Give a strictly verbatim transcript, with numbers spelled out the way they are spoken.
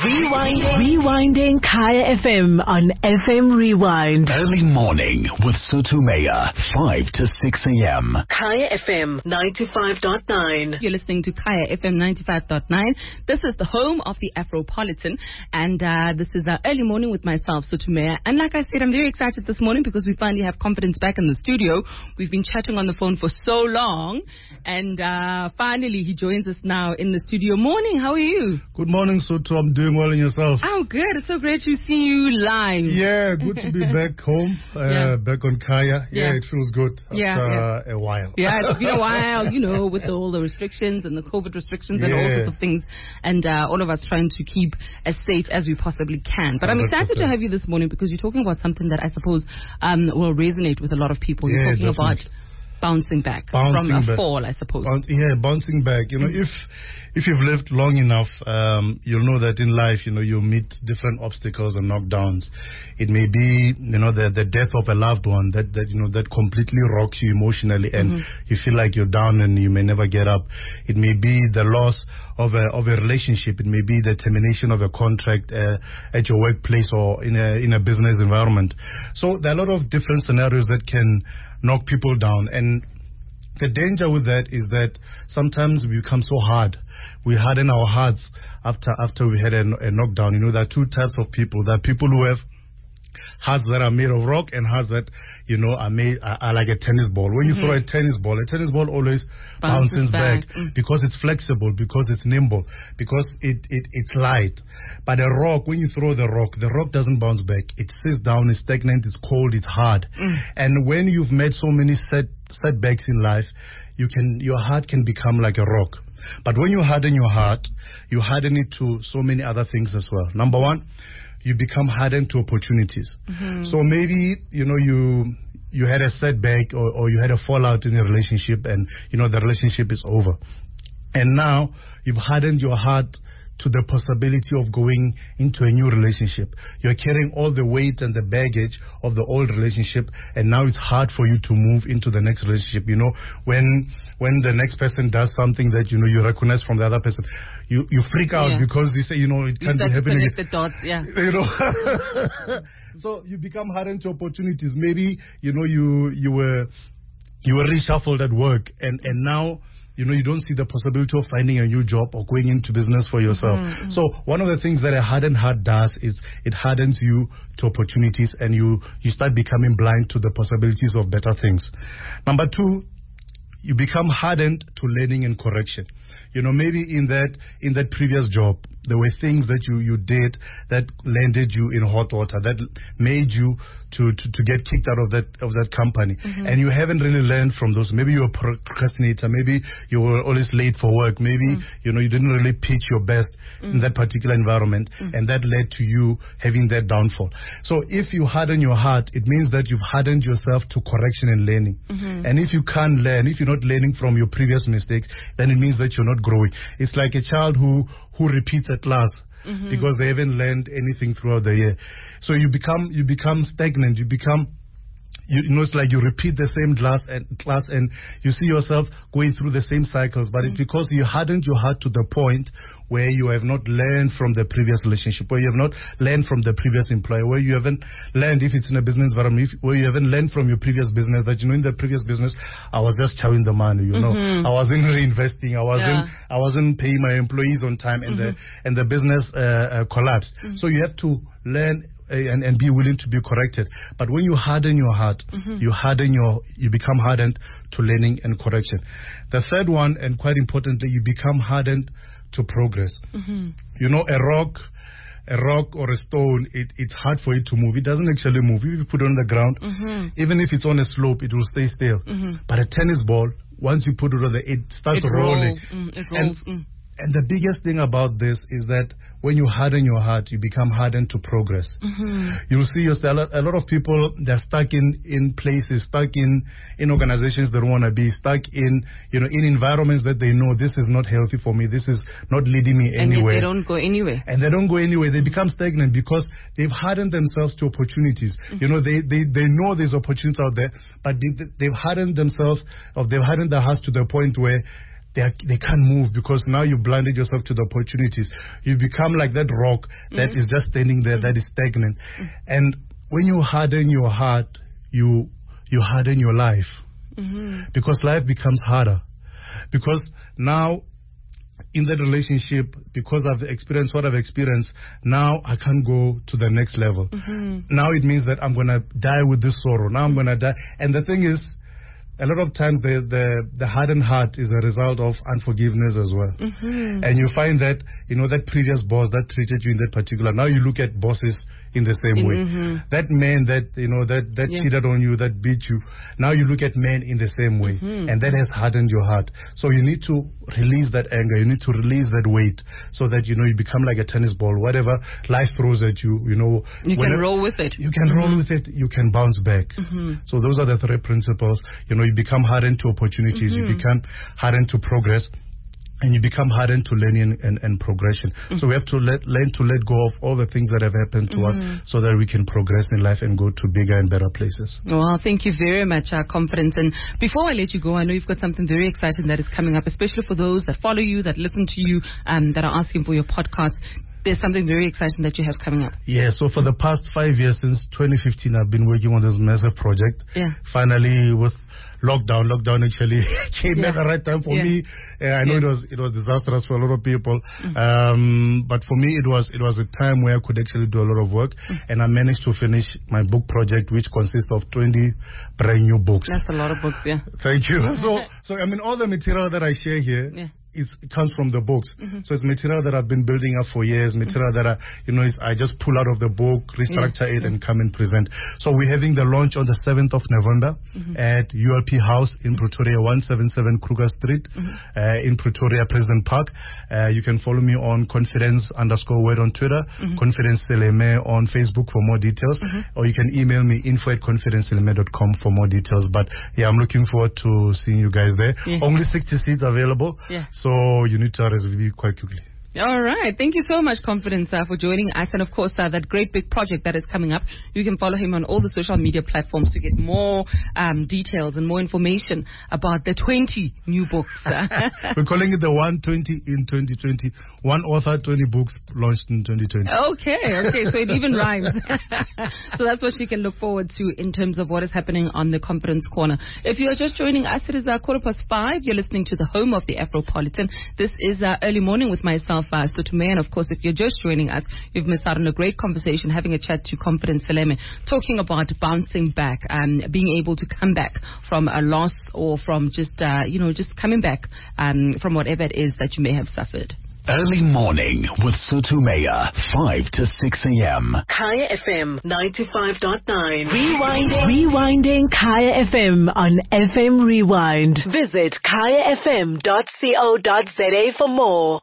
Rewinding. Rewinding Kaya F M on F M Rewind. Early morning with Sotumea, five to six a.m. Kaya F M ninety-five point nine. You're listening to Kaya F M ninety-five point nine. This is the home of the Afropolitan, and uh, this is our early morning with myself, Sotumea. And like I said, I'm very excited this morning because we finally have Confidence back in the studio. We've been chatting on the phone for so long, and uh, finally he joins us now in the studio. Morning, how are you? Good morning, Sotu. I'm doing well, and yourself? Oh, good. It's so great to see you live. Yeah, good to be back home, uh, yeah. back on Kaya. Yeah, yeah, it feels good after yeah, yeah. a while. Yeah, it's been a while, you know, with all the restrictions and the COVID restrictions yeah. and all sorts of things, and uh, all of us trying to keep as safe as we possibly can. But I'm excited to have you this morning because you're talking about something that I suppose um, will resonate with a lot of people. You're yeah, talking definitely. about bouncing back bouncing from a back. fall, I suppose. Boun- yeah, bouncing back. You know, mm. if if you've lived long enough, um, you'll know that in life, you know, you'll meet different obstacles and knockdowns. It may be, you know, the the death of a loved one that, that you know, that completely rocks you emotionally and mm-hmm. you feel like you're down and you may never get up. It may be the loss of a of a relationship. It may be the termination of a contract uh, at your workplace or in a in a business environment. So there are a lot of different scenarios that can knock people down, and the danger with that is that sometimes we become so hard. We harden our hearts after after we had a, a knockdown. You know, there are two types of people. There are people who have hearts that are made of rock and hearts that, you know, are made are, are like a tennis ball. When you mm-hmm. throw a tennis ball, a tennis ball always bounces, bounces back, back mm. because it's flexible, because it's nimble, because it, it it's light. But a rock, when you throw the rock, the rock doesn't bounce back. It sits down, it's stagnant, it's cold, it's hard. Mm. And when you've made so many set setbacks in life, you can your heart can become like a rock. But when you harden your heart, you harden it to so many other things as well. Number one, you become hardened to opportunities. Mm-hmm. So maybe, you know, you you had a setback or, or you had a fallout in a relationship and, you know, the relationship is over. And now you've hardened your heart to the possibility of going into a new relationship. You're carrying all the weight and the baggage of the old relationship, and now it's hard for you to move into the next relationship. You know, when when the next person does something that, you know, you recognize from the other person, you, you freak out yeah. because you say, you know, it can't be happening. Connect the dots, yeah. You know. So you become hardened to opportunities. Maybe, you know, you you were you were reshuffled at work, and, and now, you know, you don't see the possibility of finding a new job or going into business for yourself. Mm-hmm. So one of the things that a hardened heart does is it hardens you to opportunities, and you, you start becoming blind to the possibilities of better things. Number two, you become hardened to learning and correction. You know, maybe in that in that previous job, there were things that you, you did that landed you in hot water, that made you to, to, to get kicked out of that of that company. Mm-hmm. And you haven't really learned from those. Maybe you're a procrastinator. Maybe you were always late for work. Maybe, mm. you know, you didn't really pitch your best mm. in that particular environment. Mm. And that led to you having that downfall. So if you harden your heart, it means that you've hardened yourself to correction and learning. Mm-hmm. And if you can't learn, if you're not learning from your previous mistakes, then it means that you're not growing. It's like a child who, who repeats a class. Mm-hmm. Because they haven't learned anything throughout the year. So you become you become stagnant. You become, you, you know, it's like you repeat the same class and class and you see yourself going through the same cycles. But mm-hmm. it's because you hardened your heart to the point where you have not learned from the previous relationship, where you have not learned from the previous employer, where you haven't learned, if it's in a business environment, if, where you haven't learned from your previous business, that, you know, in the previous business, I was just chowing the money, you know, mm-hmm. I wasn't reinvesting, I wasn't, yeah. I wasn't paying my employees on time, and mm-hmm. the and the business uh, uh, collapsed. Mm-hmm. So you have to learn and, and be willing to be corrected. But when you harden your heart, mm-hmm. you harden your, you become hardened to learning and correction. The third one, and quite importantly, you become hardened to progress. Mm-hmm. You know, a rock, a rock or a stone, it, it's hard for it to move. It doesn't actually move. If you put it on the ground, mm-hmm. even if it's on a slope, it will stay still. Mm-hmm. But a tennis ball, once you put it on the, it starts it rolling. Mm, it rolls. And, mm. And the biggest thing about this is that when you harden your heart, you become hardened to progress. Mm-hmm. You'll see yourself, a lot of people, they're stuck in, in places, stuck in, in organizations they don't want to be, stuck in, you know, in environments that they know this is not healthy for me, this is not leading me and anywhere. And they don't go anywhere. And they don't go anywhere. They become stagnant because they've hardened themselves to opportunities. Mm-hmm. You know, they, they, they know there's opportunities out there, but they, they've hardened themselves, or they've hardened their hearts to the point where they are, they can't move because now you blinded yourself to the opportunities. You become like that rock that mm-hmm. is just standing there, mm-hmm. that is stagnant. Mm-hmm. And when you harden your heart, you you harden your life. Mm-hmm. Because life becomes harder. Because now, in that relationship, because I've experienced what I've experienced, now I can't go to the next level. Mm-hmm. Now it means that I'm going to die with this sorrow. Now I'm going to die. And the thing is, a lot of times the, the, the hardened heart is a result of unforgiveness as well. Mm-hmm. And you find that, you know, that previous boss that treated you in that particular, now you look at bosses in the same way. Mm-hmm. That man that, you know, that, that yeah. cheated on you, that beat you, now you look at men in the same way. Mm-hmm. And that has hardened your heart. So you need to release that anger. You need to release that weight so that, you know, you become like a tennis ball. Whatever life throws at you, you know. You can roll with it. You can mm-hmm. roll with it. You can bounce back. Mm-hmm. So those are the three principles. You know, you become hardened to opportunities. Mm-hmm. You become hardened to progress. And you become hardened to learning and, and progression. Mm-hmm. So we have to let, learn to let go of all the things that have happened to mm-hmm. us so that we can progress in life and go to bigger and better places. Well, thank you very much, uh, Confidence. And before I let you go, I know you've got something very exciting that is coming up, especially for those that follow you, that listen to you, um, that are asking for your podcast. There's something very exciting that you have coming up. Yeah, so for the past five years, since twenty fifteen, I've been working on this massive project. Yeah. Finally, with lockdown, lockdown actually came yeah. at the right time for yeah. me. Uh, I know yeah. it was it was disastrous for a lot of people, mm-hmm. um, but for me it was it was a time where I could actually do a lot of work, mm-hmm. and I managed to finish my book project, which consists of twenty brand new books. That's a lot of books, yeah. Thank you. so, so I mean, all the material that I share here. Yeah. It's, it comes from the books. Mm-hmm. So it's material that I've been building up for years, material mm-hmm. that I, you know, is, I just pull out of the book, restructure yeah. it, and come and present. So we're having the launch on the seventh of November mm-hmm. at U L P House in Pretoria, one seventy-seven Kruger Street, mm-hmm. uh, in Pretoria, President Park. Uh, you can follow me on Confidence underscore word on Twitter, mm-hmm. Confidence Seleme on Facebook for more details, mm-hmm. or you can email me info at confidence seleme dot com for more details. But yeah, I'm looking forward to seeing you guys there. Yeah. Only sixty seats available. Yeah. So you need to R S V P quite quickly. All right. Thank you so much, Confidence, uh, for joining us. And, of course, uh, that great big project that is coming up. You can follow him on all the social media platforms to get more um, details and more information about the twenty new books. We're calling it the one twenty in twenty twenty. One author, twenty books launched in twenty twenty. Okay. Okay. So it even rhymes. So that's what we can look forward to in terms of what is happening on the Confidence Corner. If you are just joining us, it is uh, quarter past five. You're listening to the home of the Afropolitan. This is uh, Early Morning with myself, Uh, Sotume, and of course, if you're just joining us, you've missed out on a great conversation, having a chat to Confidence Seleme, talking about bouncing back, um, being able to come back from a loss or from just, uh, you know, just coming back um, from whatever it is that you may have suffered. Early Morning with Sotumeya, five to six a.m. Kaya F M ninety-five point nine. Rewinding. Rewinding Kaya F M on F M Rewind. Visit kaya f m dot co dot za for more.